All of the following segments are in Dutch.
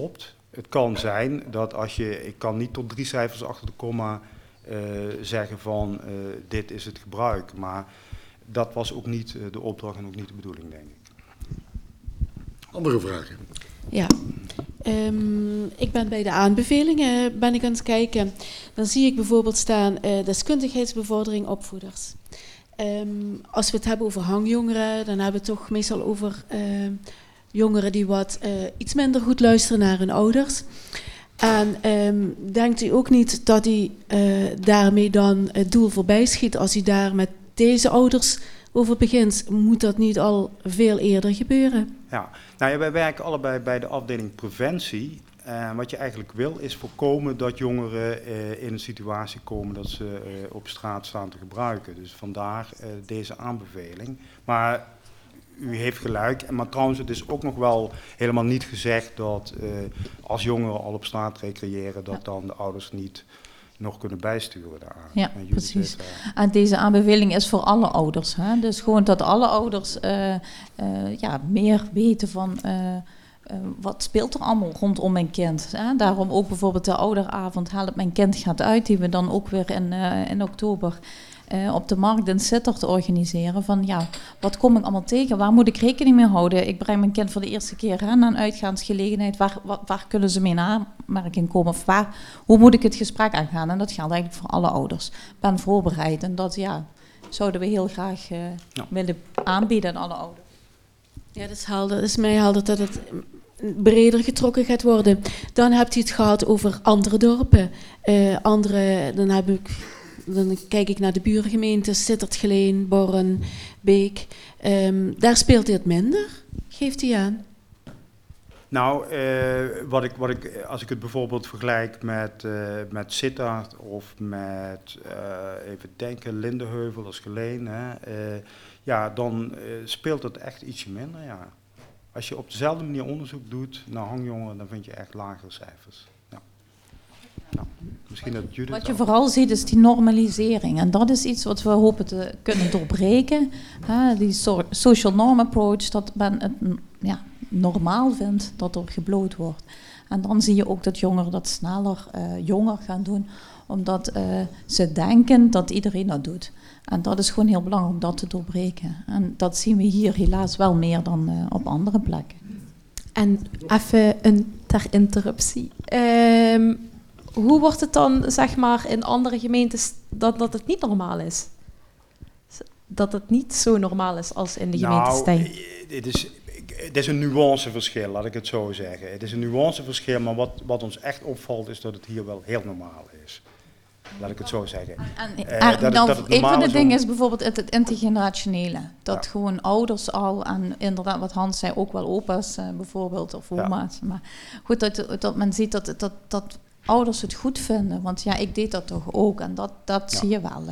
klopt. Het kan zijn dat ik kan niet tot 3 cijfers achter de komma zeggen van dit is het gebruik. Maar dat was ook niet de opdracht en ook niet de bedoeling, denk ik. Andere vragen? Ja, ik ben bij de aanbevelingen aan het kijken. Dan zie ik bijvoorbeeld staan deskundigheidsbevordering opvoeders. Als we het hebben over hangjongeren, dan hebben we het toch meestal over jongeren die iets minder goed luisteren naar hun ouders. En denkt u ook niet dat hij daarmee dan het doel voorbij schiet als hij daar met deze ouders over begint? Moet dat niet al veel eerder gebeuren? Ja, wij werken allebei bij de afdeling preventie. Wat je eigenlijk wil is voorkomen dat jongeren in een situatie komen dat ze op straat staan te gebruiken. Dus vandaar deze aanbeveling. Maar u heeft gelijk. Maar trouwens, het is ook nog wel helemaal niet gezegd dat als jongeren al op straat recreëren, dat dan de ouders niet nog kunnen bijsturen daaraan. Ja, precies. En deze aanbeveling is voor alle ouders. Hè? Dus gewoon dat alle ouders meer weten van wat speelt er allemaal rondom mijn kind. Hè? Daarom ook bijvoorbeeld de ouderavond Help mijn kind gaat uit, die we dan ook weer in oktober op de markt in Sittard organiseren. Van wat kom ik allemaal tegen? Waar moet ik rekening mee houden? Ik breng mijn kind voor de eerste keer naar een uitgaansgelegenheid. Waar kunnen ze mee in aanmerking komen? Of hoe moet ik het gesprek aangaan? En dat geldt eigenlijk voor alle ouders. Ik ben voorbereid en dat zouden we heel graag willen aanbieden aan alle ouders. Ja, dat is helder. Het is mij helder dat het breder getrokken gaat worden. Dan hebt u het gehad over andere dorpen. Dan kijk ik naar de buurgemeentes, Sittard, Geleen, Borren, Beek. Daar speelt dit minder, geeft u aan? Nou, als ik het bijvoorbeeld vergelijk met Sittard of met, even denken, Lindeheuvel als Geleen, dan speelt het echt ietsje minder, ja. Als je op dezelfde manier onderzoek doet naar hangjongeren, dan vind je echt lagere cijfers. Ja. Nou, misschien dat Judith wat je vooral ziet is die normalisering. En dat is iets wat we hopen te kunnen doorbreken. Die social norm approach, dat men het normaal vindt dat er gebloot wordt. En dan zie je ook dat jongeren dat sneller jonger gaan doen, omdat ze denken dat iedereen dat doet. En dat is gewoon heel belangrijk om dat te doorbreken. En dat zien we hier helaas wel meer dan op andere plekken. En even ter interruptie. Hoe wordt het dan, zeg maar, in andere gemeentes dat het niet normaal is? Dat het niet zo normaal is als in de gemeente Stijn? Het is een nuanceverschil, laat ik het zo zeggen. Het is een nuanceverschil, maar wat ons echt opvalt is dat het hier wel heel normaal is. Laat ik het zo zeggen. Een van de dingen is bijvoorbeeld het intergenerationele. Dat gewoon ouders al, en inderdaad wat Hans zei, ook wel opa's bijvoorbeeld, of oma's. Maar goed, dat men ziet dat ouders het goed vinden. Want ik deed dat toch ook. En dat zie je wel.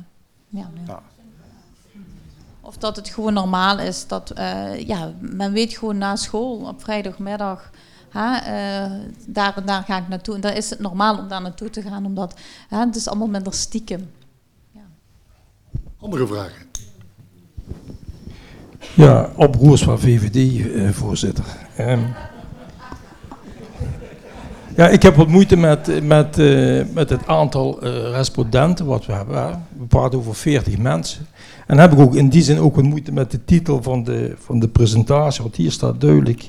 Of dat het gewoon normaal is. Dat men weet gewoon na school op vrijdagmiddag, daar en daar ga ik naartoe. En dan is het normaal om daar naartoe te gaan. Omdat het is allemaal minder stiekem. Ja. Andere vragen? Ja, Op Roersma, VVD-voorzitter. Ik heb wat moeite met het aantal respondenten wat we hebben. We praten over 40 mensen. En heb ik ook in die zin ook wat moeite met de titel van de presentatie. Want hier staat duidelijk,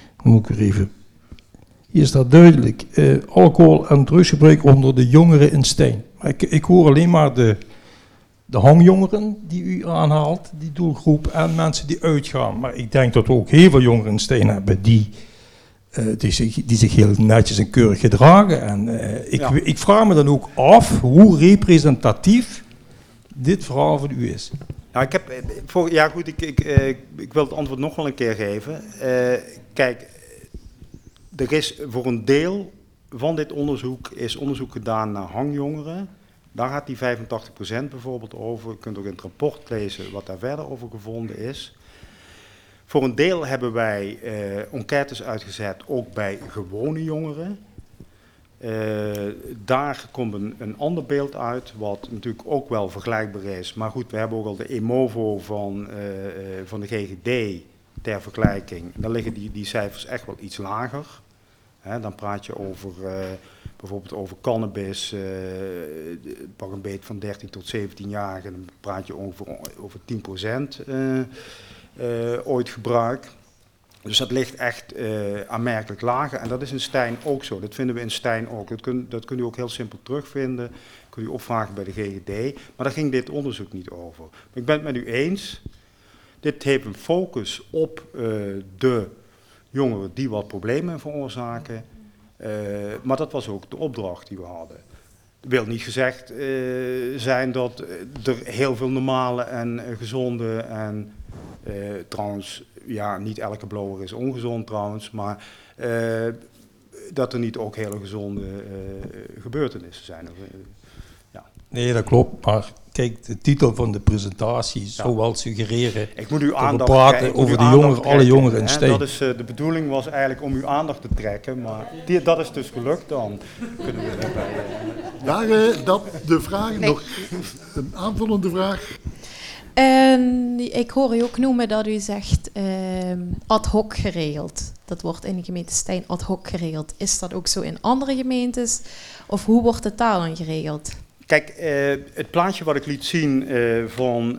hier staat duidelijk, alcohol- en drugsgebruik onder de jongeren in Stijn. Maar ik hoor alleen maar de hangjongeren die u aanhaalt, die doelgroep, en mensen die uitgaan. Maar ik denk dat we ook heel veel jongeren in Stijn hebben die zich heel netjes en keurig gedragen. En ik vraag me dan ook af hoe representatief dit verhaal van u is. Nou, ik wil het antwoord nog wel een keer geven. Kijk, er is voor een deel van dit onderzoek gedaan naar hangjongeren. Daar gaat die 85% bijvoorbeeld over. Je kunt ook in het rapport lezen wat daar verder over gevonden is. Voor een deel hebben wij enquêtes uitgezet, ook bij gewone jongeren. Daar komt een ander beeld uit, wat natuurlijk ook wel vergelijkbaar is. Maar goed, we hebben ook al de EMOVO van de GGD ter vergelijking. Daar liggen die cijfers echt wel iets lager. Dan praat je over bijvoorbeeld over cannabis, pak een beet van 13 tot 17-jarigen, dan praat je over 10% ooit gebruik. Dus dat ligt echt aanmerkelijk lager en dat is in Stein ook zo. Dat vinden we in Stein ook. Dat kun je ook heel simpel terugvinden. Kun je opvragen bij de GGD. Maar daar ging dit onderzoek niet over. Maar ik ben het met u eens. Dit heeft een focus op de jongeren die wat problemen veroorzaken. Maar dat was ook de opdracht die we hadden. Dat wil niet gezegd zijn dat er heel veel normale en gezonde en trouwens, ja, niet elke blower is ongezond trouwens, maar dat er niet ook hele gezonde gebeurtenissen zijn. Ja. Nee, dat klopt, maar kijk, de titel van de presentatie zou wel suggereren ik moet uw dat we aandacht praten over de jongeren, alle jongeren in Steen. Dat is, de bedoeling was eigenlijk om uw aandacht te trekken, maar dat is dus gelukt, dan kunnen we daarbij... Waren dat de vraag? Nee. Nog een aanvullende vraag? En ik hoor u ook noemen dat u zegt ad hoc geregeld. Dat wordt in de gemeente Stein ad hoc geregeld. Is dat ook zo in andere gemeentes? Of hoe wordt het daar dan geregeld? Kijk, het plaatje wat ik liet zien van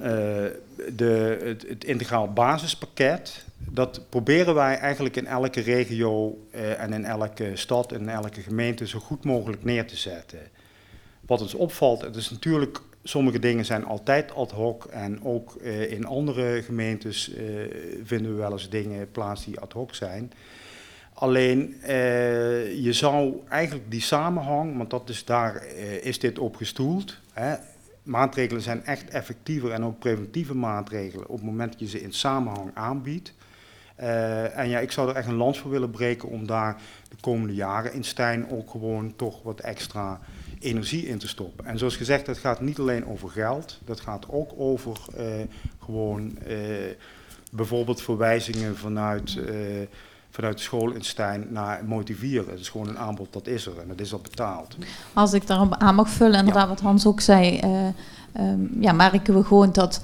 het integraal basispakket, dat proberen wij eigenlijk in elke regio en in elke stad en in elke gemeente zo goed mogelijk neer te zetten. Wat ons opvalt, het is natuurlijk, sommige dingen zijn altijd ad hoc en ook in andere gemeentes vinden we wel eens dingen plaats die ad hoc zijn. Alleen, je zou eigenlijk die samenhang, want dat is, daar is dit op gestoeld. Hè. Maatregelen zijn echt effectiever en ook preventieve maatregelen op het moment dat je ze in samenhang aanbiedt. En ja, ik zou er echt een lans voor willen breken om daar de komende jaren in Stein ook gewoon toch wat extra energie in te stoppen. En zoals gezegd, dat gaat niet alleen over geld, dat gaat ook over gewoon bijvoorbeeld verwijzingen vanuit de school in Stein naar motiveren. Dat is gewoon een aanbod, dat is er en dat is al betaald. Als ik daarop aan mag vullen, inderdaad wat Hans ook zei, merken we gewoon dat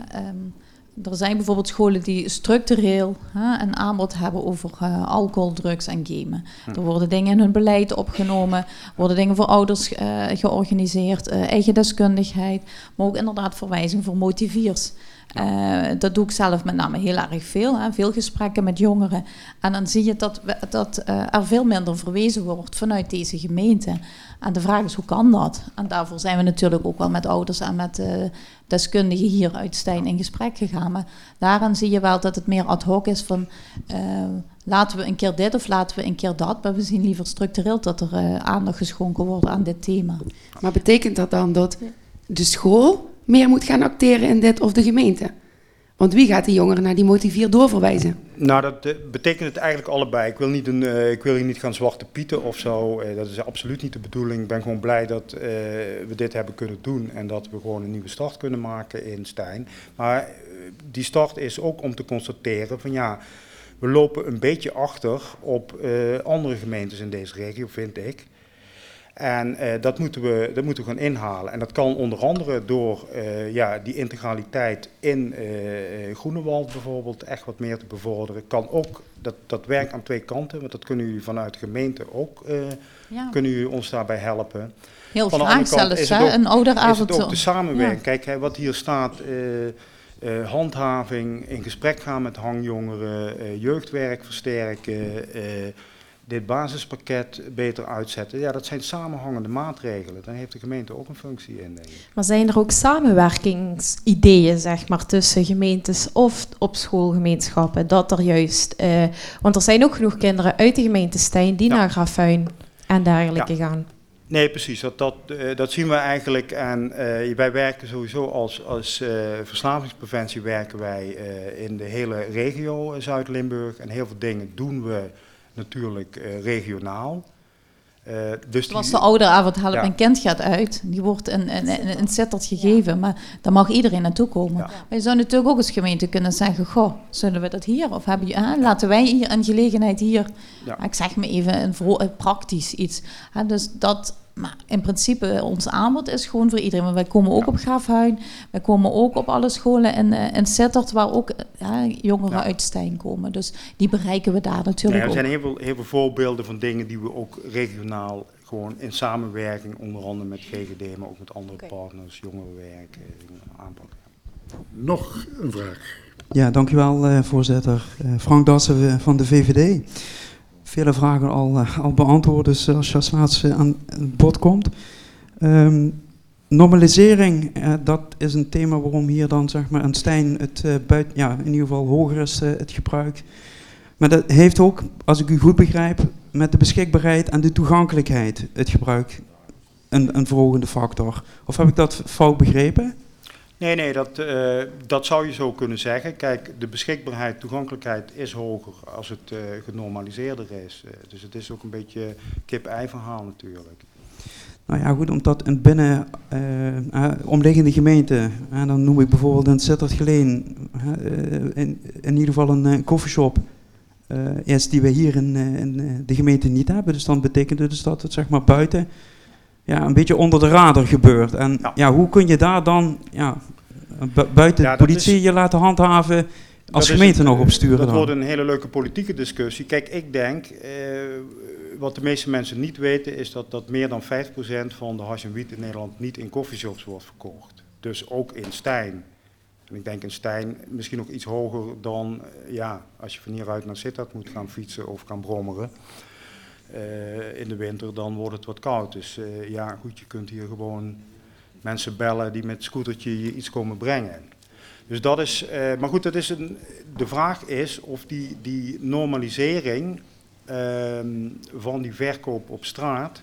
er zijn bijvoorbeeld scholen die structureel een aanbod hebben over alcohol, drugs en gamen. Er worden dingen in hun beleid opgenomen, worden dingen voor ouders georganiseerd, eigen deskundigheid, maar ook inderdaad verwijzing voor motiviers. Dat doe ik zelf met name heel erg veel. Veel gesprekken met jongeren. En dan zie je dat er veel minder verwezen wordt vanuit deze gemeente. En de vraag is, hoe kan dat? En daarvoor zijn we natuurlijk ook wel met ouders en met deskundigen hier uit Stein in gesprek gegaan. Maar daarin zie je wel dat het meer ad hoc is van laten we een keer dit of laten we een keer dat. Maar we zien liever structureel dat er aandacht geschonken wordt aan dit thema. Maar betekent dat dan dat de school meer moet gaan acteren in dit of de gemeente? Want wie gaat die jongeren naar die motivier doorverwijzen? Nou, dat betekent het eigenlijk allebei. Ik wil hier niet gaan zwarte pieten of zo. Dat is absoluut niet de bedoeling. Ik ben gewoon blij dat we dit hebben kunnen doen en dat we gewoon een nieuwe start kunnen maken in Stein. Maar die start is ook om te constateren van ja, we lopen een beetje achter op andere gemeentes in deze regio, vind ik. En dat moeten we gaan inhalen. En dat kan onder andere door die integraliteit in Groenewald bijvoorbeeld echt wat meer te bevorderen. Kan ook, dat werkt aan twee kanten, want dat kunnen jullie vanuit de gemeente ook, kunnen jullie ons daarbij helpen. Heel Van de graag andere kant zelfs, is het ook, een ouderavond. is het ook de samenwerking. Kijk, wat hier staat, handhaving, in gesprek gaan met hangjongeren, jeugdwerk versterken, dit basispakket beter uitzetten. Ja, dat zijn samenhangende maatregelen. Daar heeft de gemeente ook een functie in, denk ik. Maar zijn er ook samenwerkingsideeën, zeg maar, tussen gemeentes of op schoolgemeenschappen? Dat er juist... want er zijn ook genoeg kinderen uit de gemeente Stein die naar Graffuin en dergelijke gaan. Nee, precies. Dat zien we eigenlijk. En wij werken sowieso als verslavingspreventie werken wij in de hele regio Zuid-Limburg. En heel veel dingen doen we natuurlijk regionaal. Dus zoals de ouderavond Help Mijn Kind gaat uit. Die wordt een Sittard gegeven, maar daar mag iedereen naartoe komen. Ja. Maar je zou natuurlijk ook als gemeente kunnen zeggen, goh, zullen we dat hier? Of laten wij hier een gelegenheid hier? Ja. Ik zeg maar even een praktisch iets. Dus dat Maar in principe, ons aanbod is gewoon voor iedereen. Want wij komen ook op Graafhuin, wij komen ook op alle scholen in Sittard, waar ook jongeren uit Stein komen. Dus die bereiken we daar natuurlijk Er ook. zijn heel veel voorbeelden van dingen die we ook regionaal gewoon in samenwerking, onder andere met GGD, maar ook met andere partners, jongerenwerk, aanpakken. Nog een vraag. Ja, dankjewel voorzitter. Frank Dassen van de VVD. Vele vragen al beantwoord, dus als je als laatste aan het bod komt. Normalisering, dat is een thema waarom hier dan zeg maar in Stein het in ieder geval hoger is het gebruik. Maar dat heeft ook, als ik u goed begrijp, met de beschikbaarheid en de toegankelijkheid het gebruik een verhogende factor. Of heb ik dat fout begrepen? Nee, dat zou je zo kunnen zeggen. Kijk, de beschikbaarheid, toegankelijkheid is hoger als het genormaliseerder is. Dus het is ook een beetje kip-ei verhaal natuurlijk. Nou ja, goed, omdat een binnen omliggende gemeente, dan noem ik bijvoorbeeld in Sittard-Geleen, in ieder geval een coffeeshop is die we hier in de gemeente niet hebben. Dus dan betekent het dus dat het zeg maar buiten een beetje onder de radar gebeurt. En hoe kun je daar dan buiten de politie je laten handhaven als gemeente nog op sturen? Dat dan? wordt een hele leuke politieke discussie. Kijk, ik denk, wat de meeste mensen niet weten, is dat meer dan 5% van de hash en wiet in Nederland niet in coffeeshops wordt verkocht. Dus ook in Stein. En ik denk in Stein misschien nog iets hoger dan, als je van hieruit naar Sittard moet gaan fietsen of gaan brommeren. In de winter, dan wordt het wat koud. Dus goed, je kunt hier gewoon mensen bellen die met scootertje je iets komen brengen. Dus dat is, maar goed, de vraag is of die normalisering van die verkoop op straat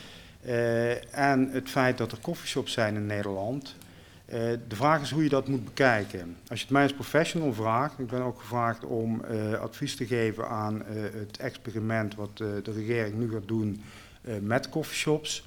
en het feit dat er coffeeshops zijn in Nederland, de vraag is hoe je dat moet bekijken. Als je het mij als professional vraagt, ik ben ook gevraagd om advies te geven aan het experiment wat de regering nu gaat doen met coffeeshops.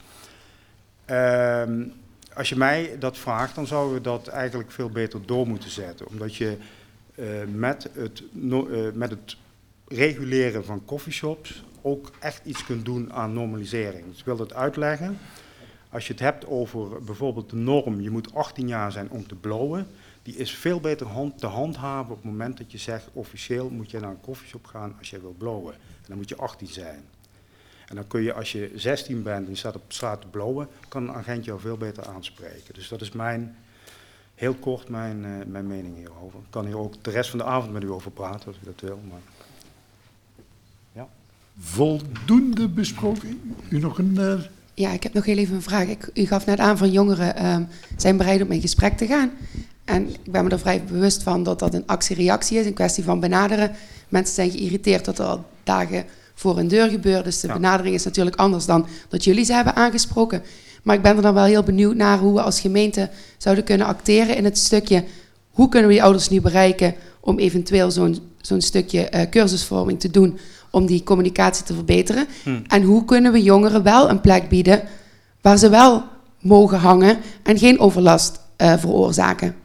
Als je mij dat vraagt, dan zouden we dat eigenlijk veel beter door moeten zetten. Omdat je met het reguleren van coffeeshops ook echt iets kunt doen aan normalisering. Dus ik wil dat uitleggen. Als je het hebt over bijvoorbeeld de norm, je moet 18 jaar zijn om te blowen, die is veel beter te handhaven op het moment dat je zegt, officieel moet je naar een coffeeshop gaan als je wil blowen. En dan moet je 18 zijn. En dan kun je, als je 16 bent en je staat op straat te blowen, kan een agent jou veel beter aanspreken. Dus dat is heel kort mijn mening hierover. Ik kan hier ook de rest van de avond met u over praten, als u dat wil. Maar ja. Voldoende besproken. U nog een... Ja, ik heb nog heel even een vraag. U gaf net aan van jongeren zijn bereid om in gesprek te gaan. En ik ben me er vrij bewust van dat dat een actie-reactie is, een kwestie van benaderen. Mensen zijn geïrriteerd dat er al dagen voor hun deur gebeurt. Dus de benadering is natuurlijk anders dan dat jullie ze hebben aangesproken. Maar ik ben er dan wel heel benieuwd naar hoe we als gemeente zouden kunnen acteren in het stukje, hoe kunnen we die ouders nu bereiken om eventueel zo'n stukje cursusvorming te doen om die communicatie te verbeteren. En hoe kunnen we jongeren wel een plek bieden waar ze wel mogen hangen en geen overlast veroorzaken.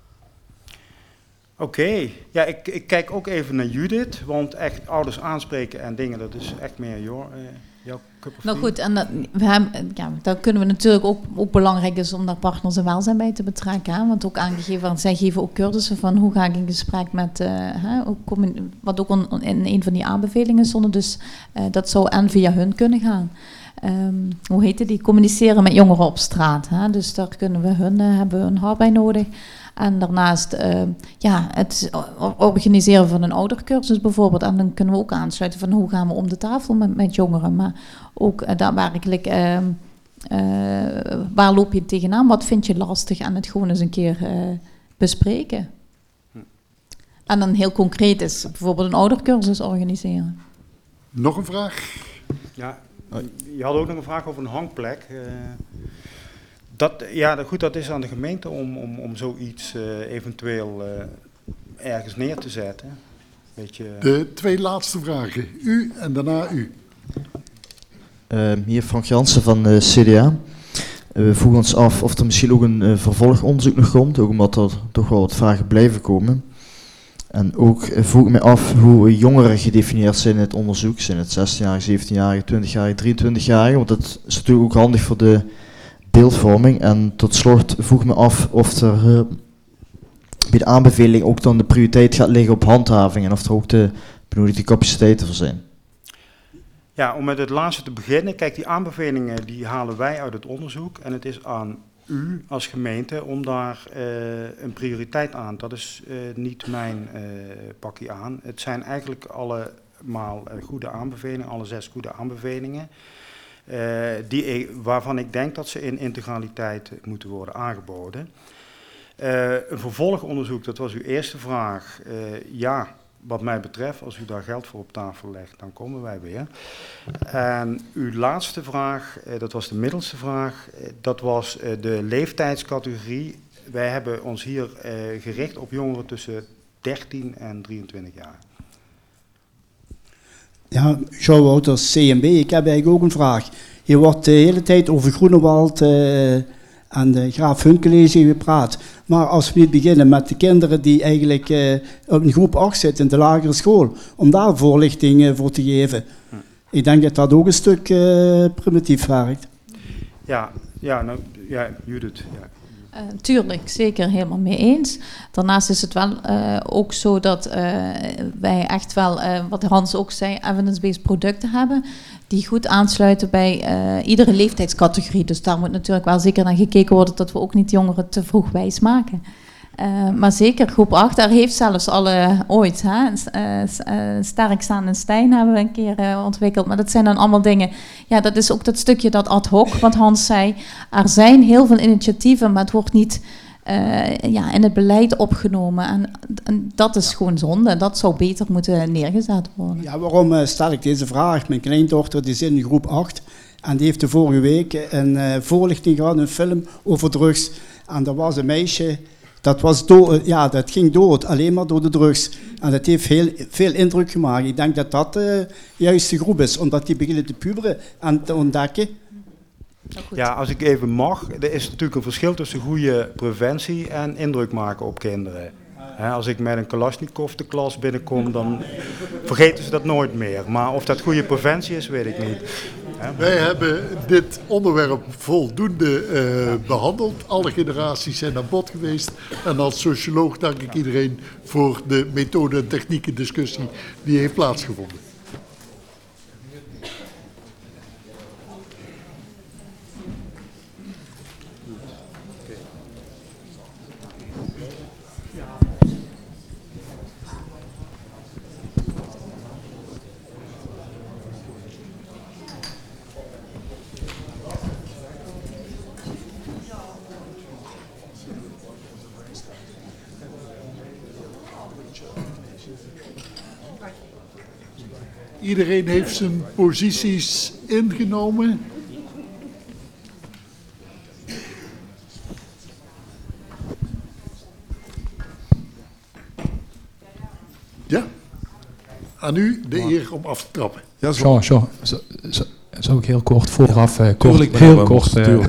Oké. Ja, ik kijk ook even naar Judith, want echt ouders aanspreken en dingen, dat is echt meer jouw cup of tea. Nou goed, en daar kunnen we natuurlijk ook belangrijk is om daar partners en welzijn bij te betrekken. Hè? Want ook aangegeven, want zij geven ook cursussen van hoe ga ik in gesprek met, wat ook in een van die aanbevelingen stond. Dus dat zou en via hun kunnen gaan. Hoe heet het? Die communiceren met jongeren op straat. Hè? Dus daar kunnen we hebben we hun hulp bij nodig. En daarnaast het organiseren van een oudercursus bijvoorbeeld. En dan kunnen we ook aansluiten van hoe gaan we om de tafel met jongeren. Maar ook daadwerkelijk, waar loop je tegenaan? Wat vind je lastig? En het gewoon eens een keer bespreken. En dan heel concreet is bijvoorbeeld een oudercursus organiseren. Nog een vraag? Ja, je had ook nog een vraag over een hangplek. Dat is aan de gemeente om zoiets eventueel ergens neer te zetten. De twee laatste vragen. U en daarna u. Hier Frank Jansen van de CDA. We vroegen ons af of er misschien ook een vervolgonderzoek nog komt, ook omdat er toch wel wat vragen blijven komen. En ook vroeg ik me af hoe jongeren gedefinieerd zijn in het onderzoek. Zijn het 16-jarigen, 17-jarigen, 20-jarigen, 23-jarigen? Want dat is natuurlijk ook handig voor de beeldvorming. En tot slot vroeg ik me af of er bij de aanbeveling ook dan de prioriteit gaat liggen op handhaving. En of er ook de benodigde capaciteiten voor zijn. Ja, om met het laatste te beginnen. Kijk, die aanbevelingen die halen wij uit het onderzoek. En het is aan u als gemeente om daar een prioriteit aan. Dat is niet mijn pakje aan. Het zijn eigenlijk allemaal goede aanbevelingen, alle 6 goede aanbevelingen. Waarvan ik denk dat ze in integraliteit moeten worden aangeboden. Een vervolgonderzoek, dat was uw eerste vraag. Ja, wat mij betreft, als u daar geld voor op tafel legt, dan komen wij weer. En uw laatste vraag, dat was de middelste vraag, dat was de leeftijdscategorie. Wij hebben ons hier gericht op jongeren tussen 13 en 23 jaar. Ja, Jean Wouters, CNB. Ik heb eigenlijk ook een vraag. Hier wordt de hele tijd over Groenewald en de Graaf Hunkellege gepraat. Maar als we niet beginnen met de kinderen die eigenlijk op een groep 8 zitten in de lagere school, om daar voorlichting voor te geven. Ik denk dat dat ook een stuk primitief werkt. Ja, Judith. Ja. Tuurlijk, zeker helemaal mee eens. Daarnaast is het wel ook zo dat wij echt wel, wat Hans ook zei, evidence-based producten hebben die goed aansluiten bij iedere leeftijdscategorie. Dus daar moet natuurlijk wel zeker naar gekeken worden dat we ook niet jongeren te vroeg wijs maken. Maar zeker groep 8, daar heeft zelfs ooit Sterk staan en Stijn hebben we een keer ontwikkeld. Maar dat zijn dan allemaal dingen. Ja, dat is ook dat stukje dat ad hoc, wat Hans zei. Er zijn heel veel initiatieven, maar het wordt niet in het beleid opgenomen. En dat is gewoon zonde. Dat zou beter moeten neergezet worden. Ja, waarom stel ik deze vraag? Mijn kleindochter die zit in groep 8 en die heeft de vorige week een voorlichting gehad, een film over drugs. En er was een meisje. Dat ging dood, alleen maar door de drugs. En dat heeft heel veel indruk gemaakt. Ik denk dat dat de juiste groep is, omdat die beginnen te puberen en te ontdekken. Ja, als ik even mag, er is natuurlijk een verschil tussen goede preventie en indruk maken op kinderen. Als ik met een Kalashnikov de klas binnenkom, dan vergeten ze dat nooit meer. Maar of dat goede preventie is, weet ik niet. Wij hebben dit onderwerp voldoende behandeld. Alle generaties zijn aan bod geweest. En als socioloog dank ik iedereen voor de methode- en technieken discussie die heeft plaatsgevonden. Iedereen heeft zijn posities ingenomen. Ja, aan u de eer om af te trappen. Ja, Jean, zou ik heel kort vooraf... heel kort.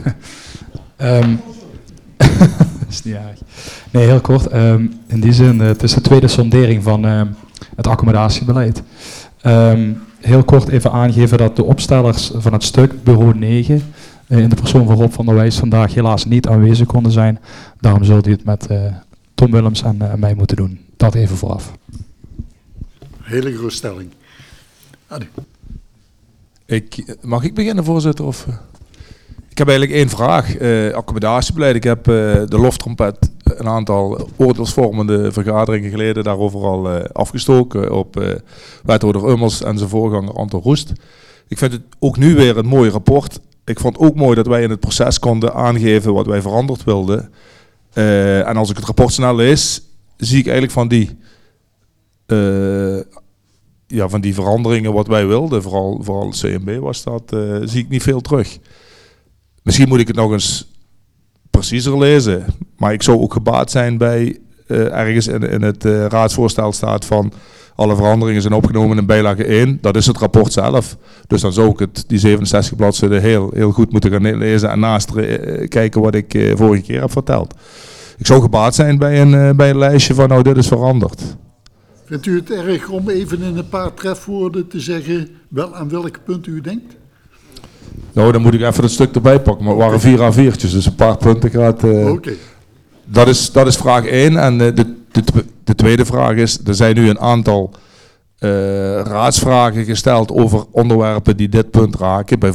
is niet erg. Nee, heel kort. In die zin, het is de tweede sondering van het accommodatiebeleid. Heel kort even aangeven dat de opstellers van het stuk, bureau 9, in de persoon van Rob van der Wijs vandaag helaas niet aanwezig konden zijn. Daarom zult u het met Tom Willems en mij moeten doen. Dat even vooraf. Hele geruststelling. Mag ik beginnen, voorzitter? Of? Ik heb eigenlijk één vraag. Accommodatiebeleid. Ik heb de loftrompet een aantal oordeelsvormende vergaderingen geleden daarover al afgestoken op wethouder Ummels en zijn voorganger Anton Roest. Ik vind het ook nu weer een mooi rapport. Ik vond het ook mooi dat wij in het proces konden aangeven wat wij veranderd wilden. En als ik het rapport snel lees, zie ik eigenlijk van die veranderingen wat wij wilden, vooral CNB was dat, zie ik niet veel terug. Misschien moet ik het nog eens preciezer lezen, maar ik zou ook gebaat zijn bij ergens in het raadsvoorstel staat van alle veranderingen zijn opgenomen in bijlage 1. Dat is het rapport zelf. Dus dan zou ik die 67 bladzijden heel goed moeten gaan lezen en naast kijken wat ik vorige keer heb verteld. Ik zou gebaat zijn bij een lijstje van nou dit is veranderd. Vindt u het erg om even in een paar trefwoorden te zeggen wel aan welke punten u denkt? Nou, dan moet ik even het stuk erbij pakken. Maar het waren 4 A4'tjes, dus een paar punten gaat... Oké. Dat is vraag 1. En de tweede vraag is, er zijn nu een aantal raadsvragen gesteld over onderwerpen die dit punt raken.